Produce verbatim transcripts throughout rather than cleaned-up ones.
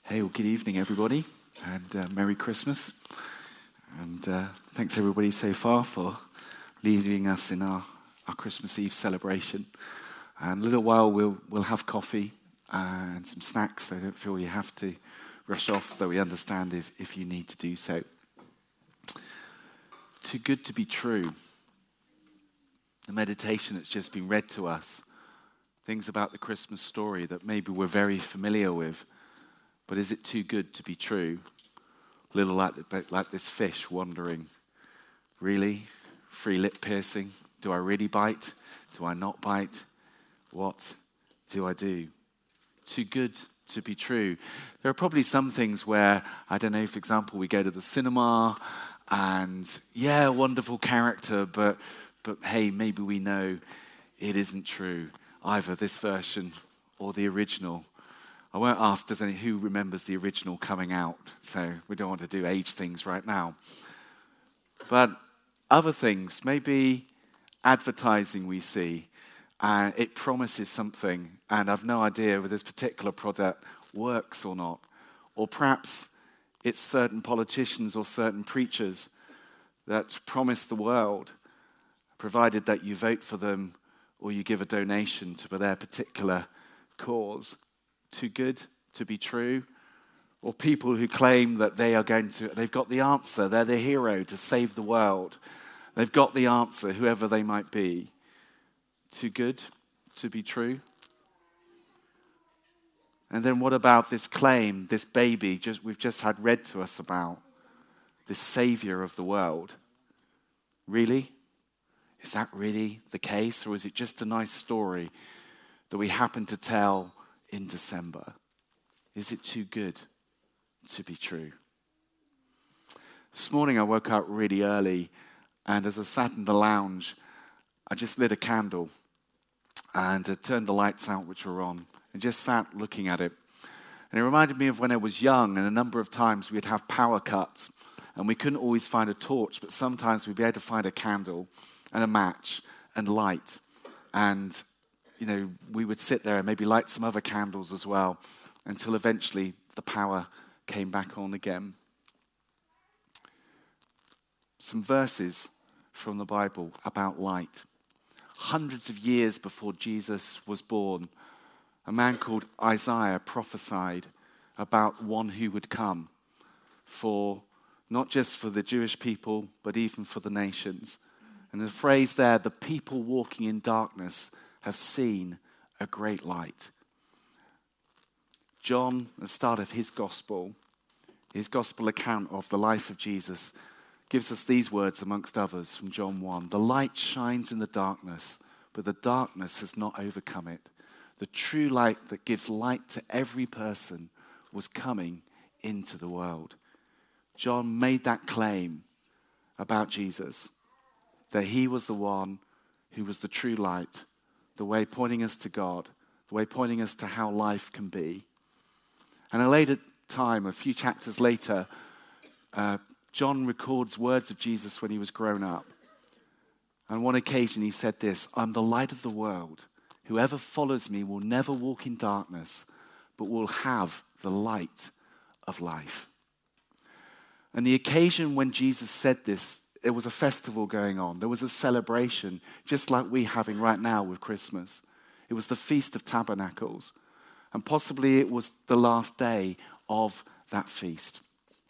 Hey, well, good evening, everybody, and uh, Merry Christmas. And uh, thanks, everybody, so far for leading us in our, our Christmas Eve celebration. And in a little while, we'll we'll have coffee and some snacks, so don't feel you have to rush off, though we understand if, if you need to do so. Too good to be true. The meditation that's just been read to us, things about the Christmas story that maybe we're very familiar with, but is it too good to be true? A little like, the, like this fish wandering. Really? Free lip piercing? Do I really bite? Do I not bite? What do I do? Too good to be true. There are probably some things where, I don't know, for example, we go to the cinema and, yeah, wonderful character, but, but hey, maybe we know it isn't true, either this version or the original. I won't ask does any, who remembers the original coming out, so we don't want to do age things right now. But other things, maybe advertising we see, and it promises something, and I've no idea whether this particular product works or not. Or perhaps it's certain politicians or certain preachers that promise the world, provided that you vote for them or you give a donation to their particular cause. Too good to be true, or people who claim that they are going to, they've got the answer, they're the hero to save the world. They've got the answer, whoever they might be. Too good to be true. And then what about this claim, this baby just we've just had read to us about, this savior of the world? Really? Is that really the case, or is it just a nice story that we happen to tell in December? Is it too good to be true? This morning I woke up really early, and as I sat in the lounge, I just lit a candle and uh, turned the lights out which were on and just sat looking at it. And it reminded me of when I was young, and a number of times we'd have power cuts and we couldn't always find a torch, but sometimes we'd be able to find a candle and a match and light. And you know, we would sit there and maybe light some other candles as well until eventually the power came back on again. Some verses from the Bible about light. Hundreds of years before Jesus was born, a man called Isaiah prophesied about one who would come for, not just for the Jewish people, but even for the nations. And the phrase there, the people walking in darkness have seen a great light. John, at the start of his gospel, his gospel account of the life of Jesus, gives us these words amongst others from John one. The light shines in the darkness, but the darkness has not overcome it. The true light that gives light to every person was coming into the world. John made that claim about Jesus, that he was the one who was the true light, the way pointing us to God, the way pointing us to how life can be. And a later time, a few chapters later, uh, John records words of Jesus when he was grown up. On one occasion he said this, I'm the light of the world. Whoever follows me will never walk in darkness, but will have the light of life. And the occasion when Jesus said this, there was a festival going on. There was a celebration, just like we're having right now with Christmas. It was the Feast of Tabernacles. And possibly it was the last day of that feast.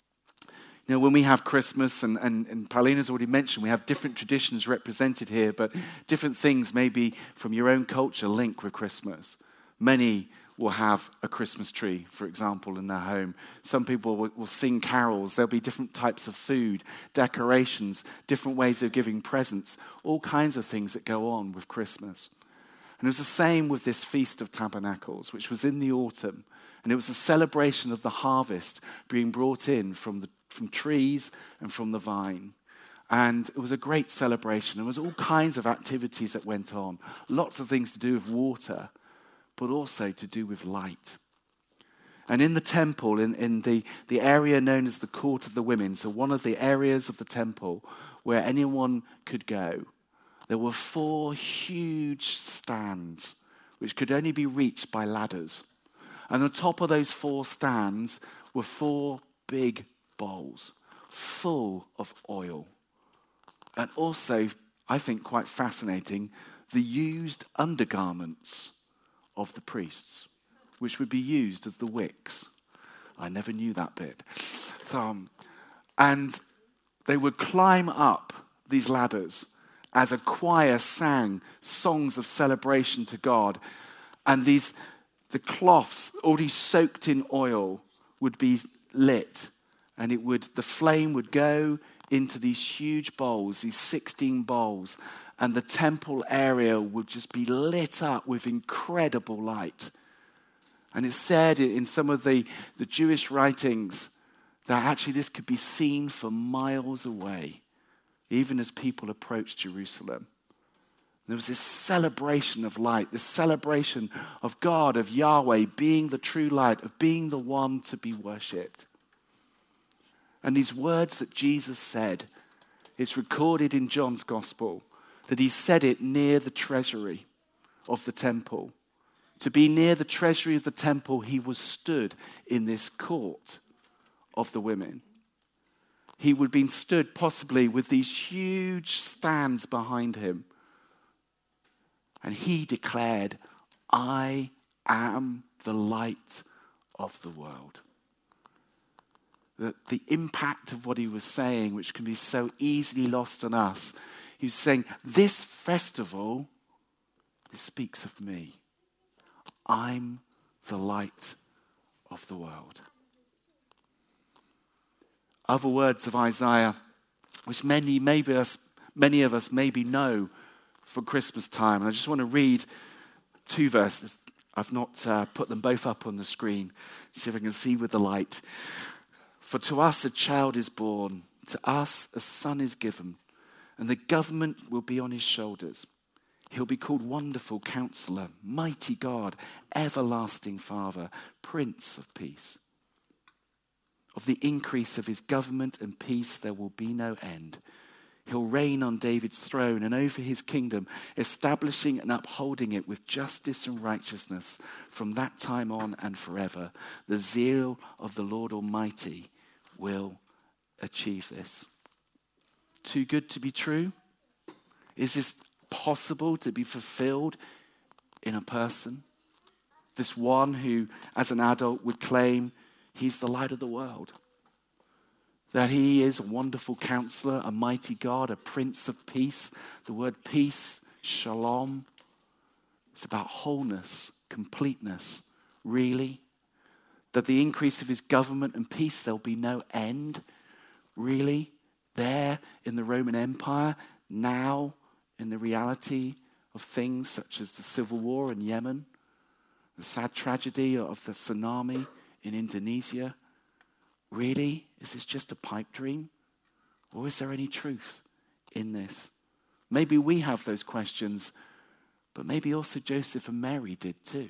You know, when we have Christmas, and, and, and Paulina's already mentioned, we have different traditions represented here, but different things maybe from your own culture link with Christmas. Many will have a Christmas tree, for example, in their home. Some people will, will sing carols. There'll be different types of food, decorations, different ways of giving presents, all kinds of things that go on with Christmas. And it was the same with this Feast of Tabernacles, which was in the autumn. And it was a celebration of the harvest being brought in from the from trees and from the vine. And it was a great celebration. There was all kinds of activities that went on. Lots of things to do with water, but also to do with light. And in the temple, in, in the, the area known as the Court of the Women, so one of the areas of the temple where anyone could go, there were four huge stands which could only be reached by ladders. And on top of those four stands were four big bowls full of oil. And also, I think quite fascinating, the used undergarments of the priests, which would be used as the wicks. I never knew that bit. So, um, and they would climb up these ladders as a choir sang songs of celebration to God. And these, the cloths, already soaked in oil, would be lit. And it would, the flame would go into these huge bowls, these sixteen bowls. And the temple area would just be lit up with incredible light. And it's said in some of the, the Jewish writings that actually this could be seen for miles away, even as people approached Jerusalem. There was this celebration of light, this celebration of God, of Yahweh being the true light, of being the one to be worshipped. And these words that Jesus said, it's recorded in John's Gospel, that he said it near the treasury of the temple. To be near the treasury of the temple, he was stood in this court of the women. He would have been stood possibly with these huge stands behind him. And he declared, I am the light of the world. The, the impact of what he was saying, which can be so easily lost on us, he was saying, this festival, this speaks of me. I'm the light of the world. Other words of Isaiah, which many, maybe us, many of us maybe know for Christmas time. And I just want to read two verses. I've not uh, put them both up on the screen. See if I can see with the light. For to us a child is born, to us a son is given, and the government will be on his shoulders. He'll be called Wonderful Counselor, Mighty God, Everlasting Father, Prince of Peace. Of the increase of his government and peace there will be no end. He'll reign on David's throne and over his kingdom, establishing and upholding it with justice and righteousness from that time on and forever. The zeal of the Lord Almighty will achieve this. Too good to be true? Is this possible to be fulfilled in a person? This one who, as an adult, would claim he's the light of the world. That he is a wonderful counselor, a mighty God, a prince of peace. The word peace, shalom, it's about wholeness, completeness. Really? That the increase of his government and peace, there'll be no end. Really? There in the Roman Empire, now in the reality of things such as the civil war in Yemen, the sad tragedy of the tsunami in Indonesia. Really? Is this just a pipe dream? Or is there any truth in this? Maybe we have those questions, but maybe also Joseph and Mary did too.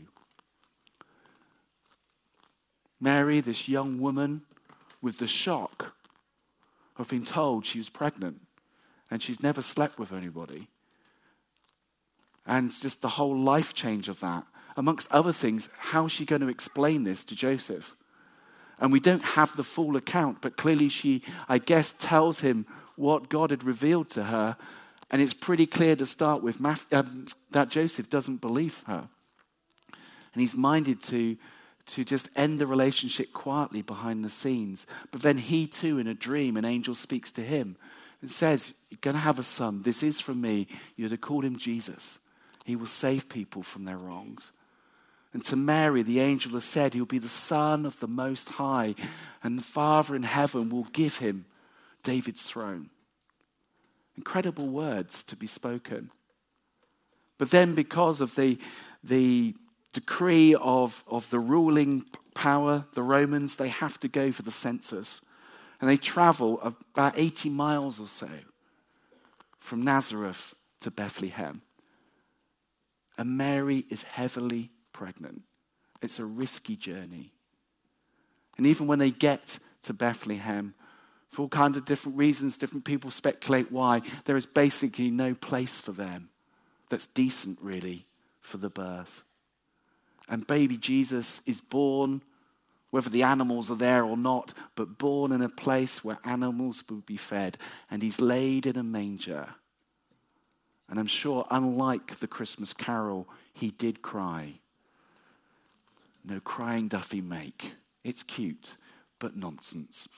Mary, this young woman with the shock of being told she was pregnant and she's never slept with anybody. And just the whole life change of that. Amongst other things, how is she going to explain this to Joseph? And we don't have the full account, but clearly she, I guess, tells him what God had revealed to her. And it's pretty clear to start with um, that Joseph doesn't believe her. And he's minded to, to just end the relationship quietly behind the scenes. But then he too, in a dream, an angel speaks to him and says, you're going to have a son. This is from me. You're to call him Jesus. He will save people from their wrongs. And to Mary, the angel has said he'll be the Son of the Most High, and the Father in heaven will give him David's throne. Incredible words to be spoken. But then because of the, the decree of, of the ruling power, the Romans, they have to go for the census. And they travel about eighty miles or so from Nazareth to Bethlehem. And Mary is heavily pregnant. It's a risky journey. And even when they get to Bethlehem, for all kinds of different reasons, different people speculate why, there is basically no place for them that's decent, really, for the birth. And baby Jesus is born, whether the animals are there or not, but born in a place where animals would be fed. And he's laid in a manger. And I'm sure, unlike the Christmas carol, he did cry. No crying doth he make. It's cute, but nonsense.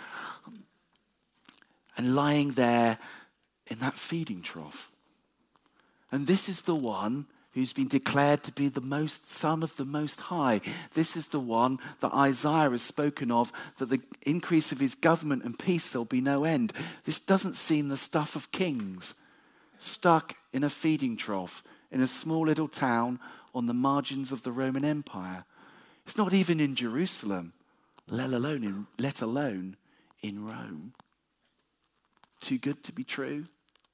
And lying there in that feeding trough. And this is the one who's been declared to be the most Son of the Most High. This is the one that Isaiah has spoken of, that the increase of his government and peace there'll be no end. This doesn't seem the stuff of kings, stuck in a feeding trough in a small little town on the margins of the Roman Empire. It's not even in Jerusalem, let alone in, let alone in Rome. Too good to be true?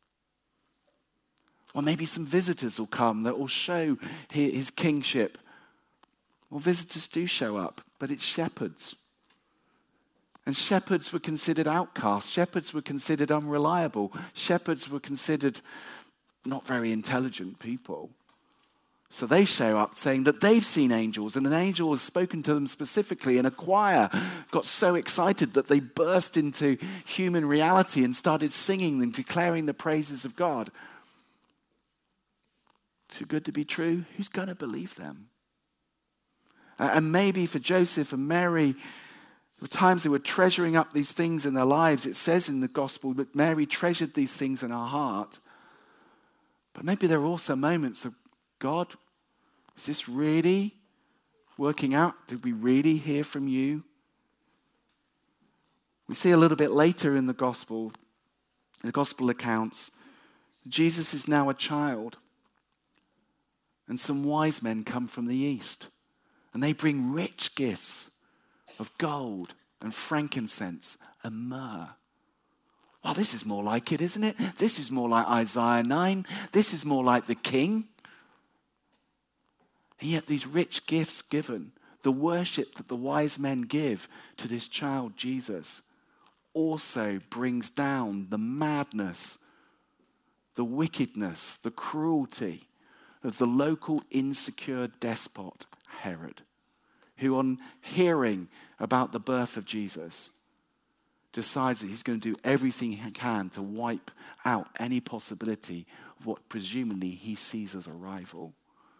Or maybe some visitors will come that will show his kingship. Well, visitors do show up, but it's shepherds. And shepherds were considered outcasts. Shepherds were considered unreliable. Shepherds were considered not very intelligent people. So they show up saying that they've seen angels, and an angel has spoken to them specifically, and a choir got so excited that they burst into human reality and started singing and declaring the praises of God. Too good to be true? Who's going to believe them? Uh, and maybe for Joseph and Mary, there were times they were treasuring up these things in their lives. It says in the gospel that Mary treasured these things in her heart. But maybe there were also moments of, God, is this really working out? Did we really hear from you? We see a little bit later in the gospel, in the gospel accounts, Jesus is now a child. And some wise men come from the east. And they bring rich gifts of gold and frankincense and myrrh. Well, this is more like it, isn't it? This is more like Isaiah nine. This is more like the king. And yet these rich gifts given, the worship that the wise men give to this child Jesus, also brings down the madness, the wickedness, the cruelty of the local insecure despot Herod, who on hearing about the birth of Jesus decides that he's going to do everything he can to wipe out any possibility of what presumably he sees as a rival.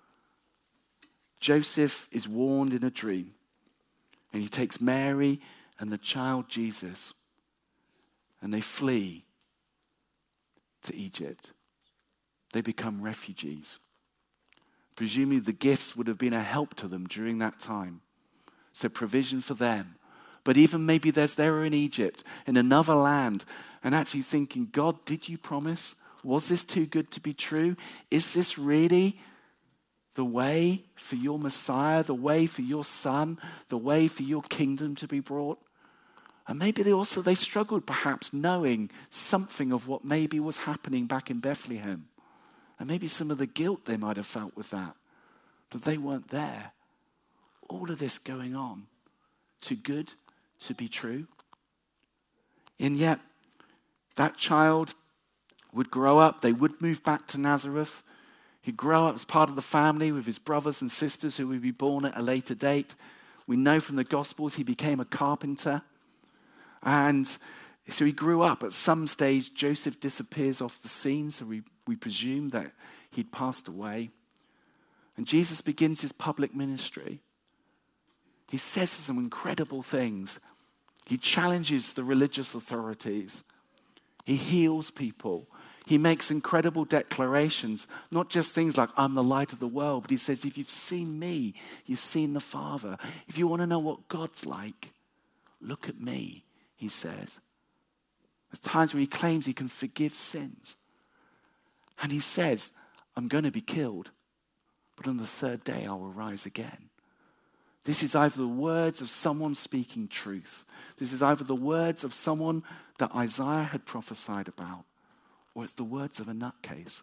Joseph is warned in a dream, and he takes Mary and the child Jesus, and they flee to Egypt. They become refugees. Presumably the gifts would have been a help to them during that time. So provision for them. But even maybe there's they're in Egypt, in another land, and actually thinking, God, did you promise? Was this too good to be true? Is this really the way for your Messiah, the way for your Son, the way for your kingdom to be brought? And maybe they also, they struggled perhaps knowing something of what maybe was happening back in Bethlehem. And maybe some of the guilt they might have felt with that, that they weren't there. All of this going on, too good to be true. And yet, that child would grow up, they would move back to Nazareth. He'd grow up as part of the family with his brothers and sisters who would be born at a later date. We know from the Gospels he became a carpenter. And so he grew up. At some stage, Joseph disappears off the scene, so we, we presume that he'd passed away. And Jesus begins his public ministry. He says some incredible things. He challenges the religious authorities. He heals people. He makes incredible declarations, not just things like, I'm the light of the world, but he says, if you've seen me, you've seen the Father. If you want to know what God's like, look at me, he says. There's times where he claims he can forgive sins. And he says, I'm going to be killed, but on the third day I will rise again. This is either the words of someone speaking truth. This is either the words of someone that Isaiah had prophesied about, or it's the words of a nutcase.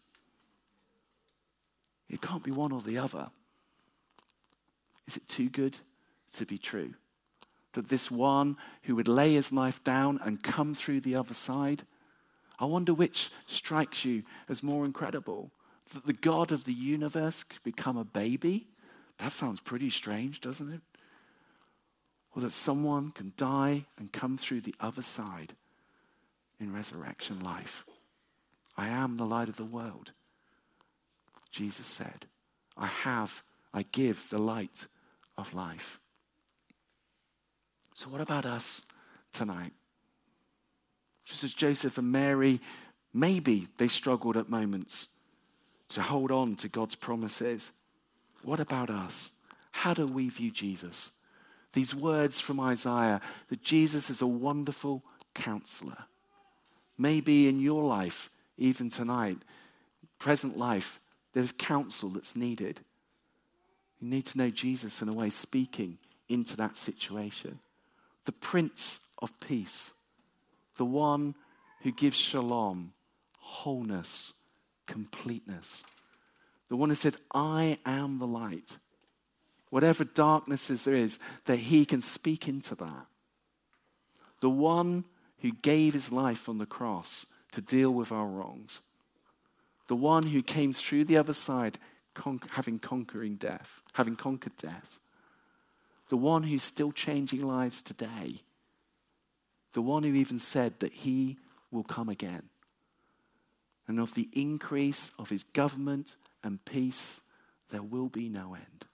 It can't be one or the other. Is it too good to be true? That this one who would lay his life down and come through the other side, I wonder which strikes you as more incredible. That the God of the universe could become a baby, That sounds pretty strange, doesn't it? Or that someone can die and come through the other side in resurrection life. I am the light of the world. Jesus said, I have, I give the light of life. So what about us tonight? Just as Joseph and Mary, maybe they struggled at moments to hold on to God's promises. What about us? How do we view Jesus? These words from Isaiah, that Jesus is a wonderful counselor. Maybe in your life, even tonight, present life, there's counsel that's needed. You need to know Jesus in a way, speaking into that situation. The Prince of Peace, the one who gives shalom, wholeness, completeness. The one who said, I am the light. Whatever darknesses there is, that he can speak into that. The one who gave his life on the cross to deal with our wrongs. The one who came through the other side, con- having conquering death, having conquered death. The one who's still changing lives today. The one who even said that he will come again. And of the increase of his government and peace, there will be no end.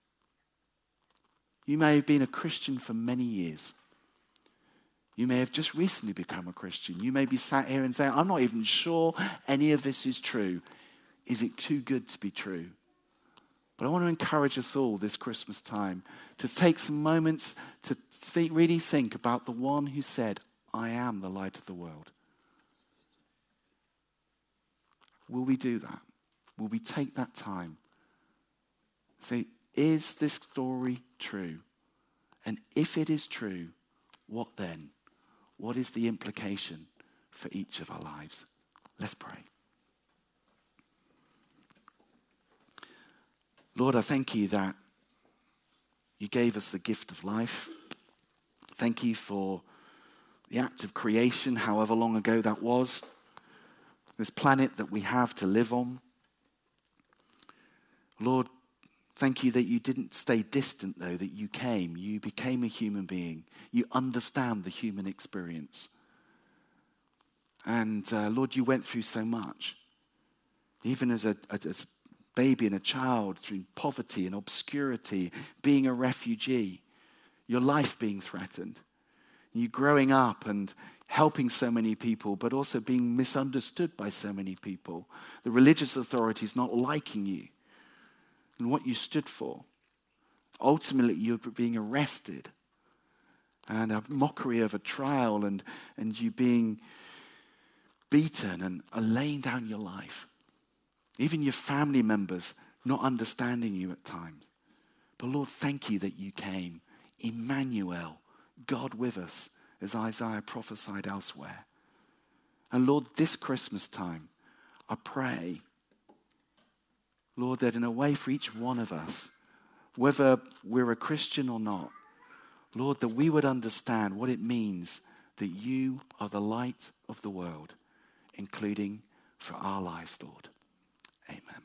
You may have been a Christian for many years. You may have just recently become a Christian. You may be sat here and saying, I'm not even sure any of this is true. Is it too good to be true? But I want to encourage us all this Christmas time to take some moments to think, really think about the one who said, I am the light of the world. Will we do that? Will we take that time? Say, is this story true? And if it is true, what then? What is the implication for each of our lives? Let's pray. Lord, I thank you that you gave us the gift of life. Thank you for the act of creation, however long ago that was. This planet that we have to live on. Lord, thank you that you didn't stay distant, though, that you came. You became a human being. You understand the human experience. And uh, Lord, you went through so much. Even as a, as a baby and a child, through poverty and obscurity, being a refugee, your life being threatened. You growing up and helping so many people, but also being misunderstood by so many people. The religious authorities not liking you and what you stood for. Ultimately, you're being arrested. And a mockery of a trial and, and you being beaten and laying down your life. Even your family members not understanding you at times. But Lord, thank you that you came. Emmanuel, God with us, as Isaiah prophesied elsewhere. And Lord, this Christmas time, I pray, Lord, that in a way for each one of us, whether we're a Christian or not, Lord, that we would understand what it means that you are the light of the world, including for our lives, Lord. Amen.